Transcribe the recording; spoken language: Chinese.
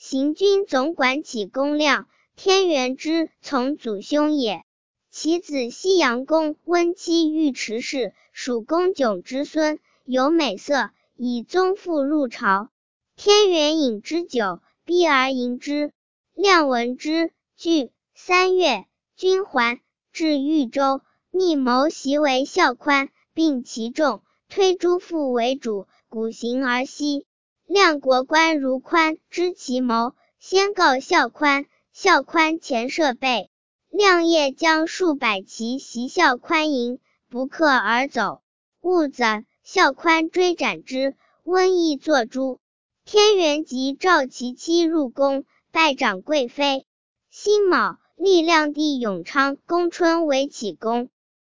行军总管启公亮，天元之从祖兄也。其子西阳公温戚尉迟氏，属公迥之孙，有美色，以宗父入朝。天元饮之酒，逼而迎之。亮闻之，惧。3月，军还，至豫州，密谋袭为校宽，并其众，推诸父为主，鼓行而西。亮国官如宽知其谋，先告校宽，校宽前设备。亮夜将数百骑袭校宽营，不克而走。兀子，校宽追斩之，温邑作诛。天元即召其妻入宫，拜长贵妃。辛卯，立亮帝永昌公春为启公。